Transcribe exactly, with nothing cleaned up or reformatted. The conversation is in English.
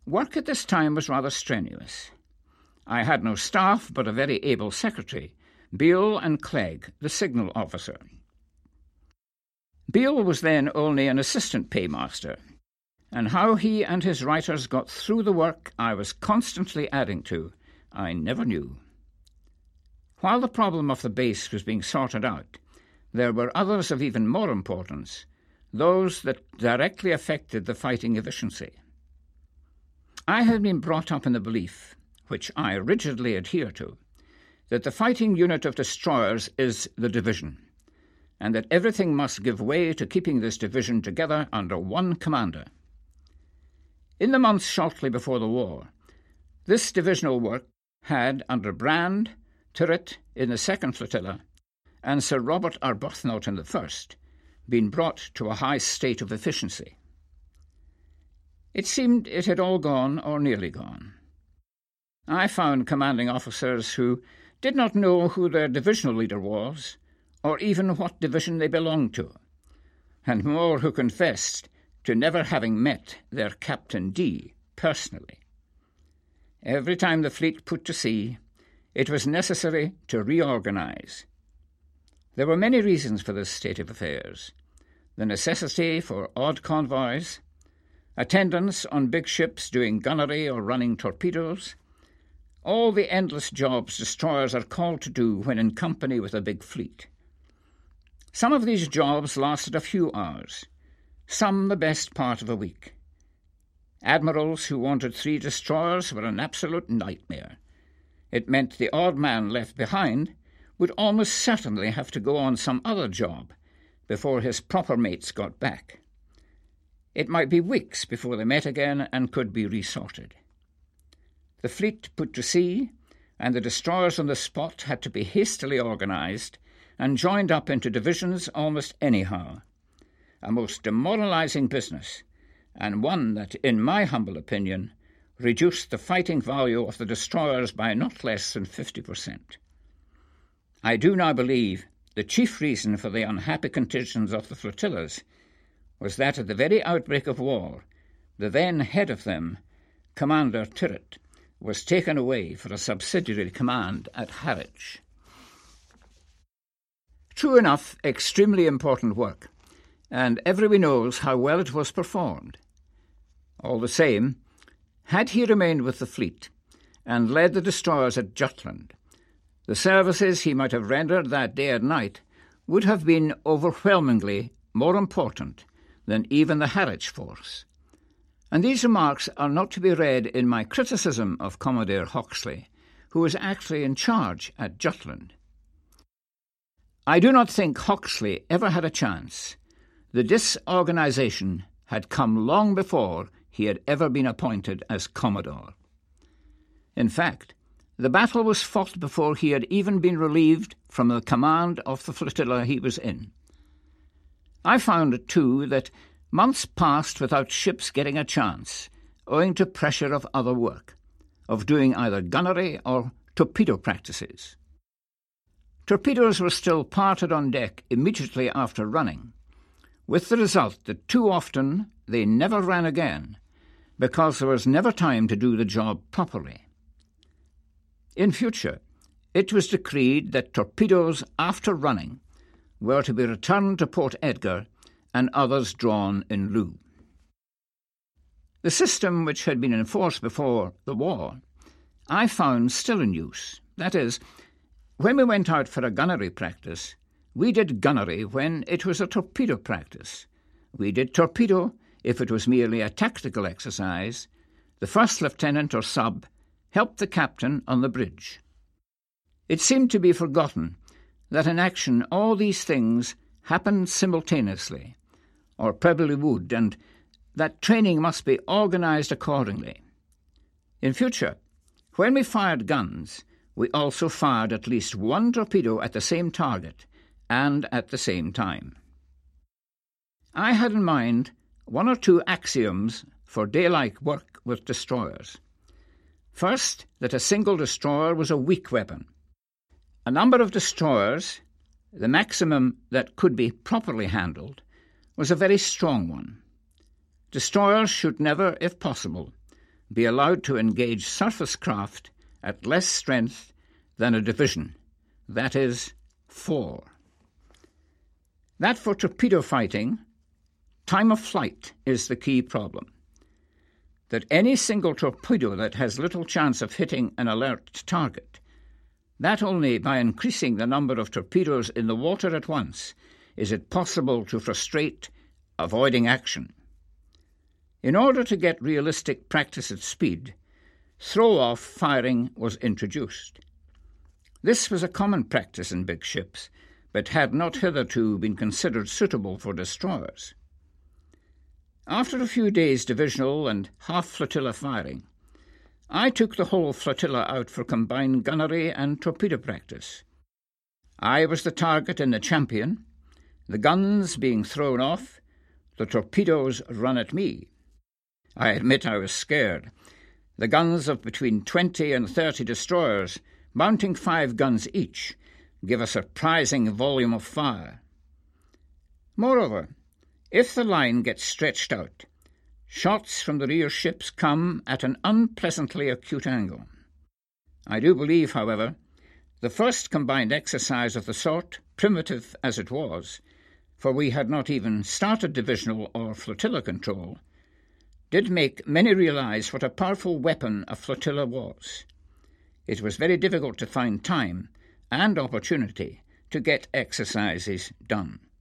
Work at this time was rather strenuous. I had no staff but a very able secretary, Beale and Clegg, the signal officer. Beale was then only an assistant paymaster, and how he and his writers got through the work I was constantly adding to, I never knew. While the problem of the base was being sorted out, there were others of even more importance, those that directly affected the fighting efficiency. I had been brought up in the belief, which I rigidly adhere to, that the fighting unit of destroyers is the division, and that everything must give way to keeping this division together under one commander. In the months shortly before the war, this divisional work had, under Brand, Tyrwhitt in the second flotilla, and Sir Robert Arbuthnot in the first, been brought to a high state of efficiency. It seemed it had all gone or nearly gone. I found commanding officers who did not know who their divisional leader was, or even what division they belonged to, and more who confessed to never having met their Captain D personally. Every time the fleet put to sea, it was necessary to reorganize. There were many reasons for this state of affairs: the necessity for odd convoys, attendance on big ships doing gunnery or running torpedoes, all the endless jobs destroyers are called to do when in company with a big fleet. Some of these jobs lasted a few hours, some the best part of a week. Admirals who wanted three destroyers were an absolute nightmare. It meant the odd man left behind would almost certainly have to go on some other job before his proper mates got back. It might be weeks before they met again and could be resorted. The fleet put to sea, and the destroyers on the spot had to be hastily organised and joined up into divisions almost anyhow. A most demoralising business, and one that, in my humble opinion, reduced the fighting value of the destroyers by not less than fifty percent. I do now believe the chief reason for the unhappy conditions of the flotillas was that at the very outbreak of war, the then head of them, Commander Tyrwhitt, was taken away for a subsidiary command at Harwich. True enough, extremely important work, and everybody knows how well it was performed. All the same, had he remained with the fleet and led the destroyers at Jutland, the services he might have rendered that day and night would have been overwhelmingly more important than even the Harwich force. And these remarks are not to be read in my criticism of Commodore Hawksley, who was actually in charge at Jutland. I do not think Hawksley ever had a chance. The disorganisation had come long before he had ever been appointed as Commodore. In fact, the battle was fought before he had even been relieved from the command of the flotilla he was in. I found, too, that months passed without ships getting a chance, owing to pressure of other work, of doing either gunnery or torpedo practices. Torpedoes were still parted on deck immediately after running, with the result that too often they never ran again, because there was never time to do the job properly. In future, it was decreed that torpedoes after running were to be returned to Port Edgar and others drawn in lieu. The system which had been enforced before the war I found still in use. That is, when we went out for a gunnery practice, we did gunnery when it was a torpedo practice. We did torpedo if it was merely a tactical exercise. The first lieutenant or sub helped the captain on the bridge. It seemed to be forgotten that in action all these things happened simultaneously, or probably would, and that training must be organised accordingly. In future, when we fired guns, we also fired at least one torpedo at the same target and at the same time. I had in mind one or two axioms for daylight work with destroyers. First, that a single destroyer was a weak weapon. A number of destroyers, the maximum that could be properly handled, was a very strong one. Destroyers should never, if possible, be allowed to engage surface craft at less strength than a division, that is, four. That for torpedo fighting, time of flight is the key problem. That any single torpedo that has little chance of hitting an alert target, that only by increasing the number of torpedoes in the water at once is it possible to frustrate avoiding action. In order to get realistic practice at speed, throw-off firing was introduced. This was a common practice in big ships, but had not hitherto been considered suitable for destroyers. After a few days' divisional and half-flotilla firing, I took the whole flotilla out for combined gunnery and torpedo practice. I was the target in the Champion, the guns being thrown off, the torpedoes run at me. I admit I was scared. The guns of between twenty and thirty destroyers, mounting five guns each, give a surprising volume of fire. Moreover, if the line gets stretched out, shots from the rear ships come at an unpleasantly acute angle. I do believe, however, the first combined exercise of the sort, primitive as it was, for we had not even started divisional or flotilla control, did make many realize what a powerful weapon a flotilla was. It was very difficult to find time and opportunity to get exercises done.